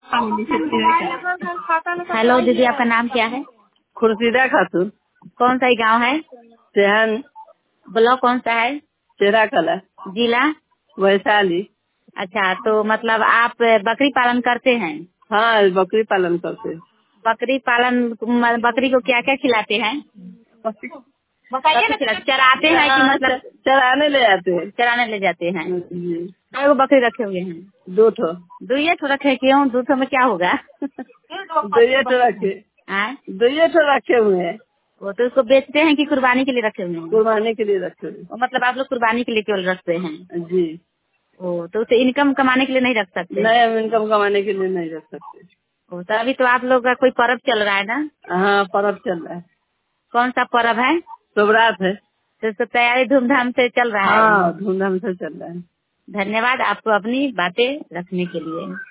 Hello दीदी, आपका नाम क्या है? खुर्शीदा खातून। कौन सा गांव है? सेहन। ब्लॉक कौन सा है? चेरा कला। जिला? वैशाली। अच्छा, तो मतलब आप बकरी पालन करते हैं? हाँ, बकरी पालन करते हैं। बकरी पालन, बकरी को क्या क्या खिलाते हैं? चराते हैं कि मतलब चराने ले जाते हैं। चराने ले जाते हैं? जी। कई गो बकरी रखे हुए हैं? 2 ठो। 2 ठो रखे, क्यों 2 ठो में क्या होगा? 2 ठो रखे। हाँ? 2 ठो रखे हुए हैं। वो तो उसको बेचते हैं कि कुर्बानी के लिए रखे हुए हैं? कुर्बानी के लिए रखे हुए वो मतलब आप लोग कुर्बानी के लिए केवल रखते हैं? हैं। जी। ओ, तो उसे इनकम कमाने के लिए नहीं रख सकते? नहीं, हम इनकम कमाने के लिए नहीं रख सकते। ओ, तो अभी तो आप लोग का कोई पर्व चल रहा है ना? हाँ, पर्व चल रहा है। कौन सा पर्व है? शुभरात है। तो इसको तैयारी धूमधाम से चल रहा है? हाँ, धूमधाम से चल रहा है। धन्यवाद आपको अपनी बातें रखने के लिए।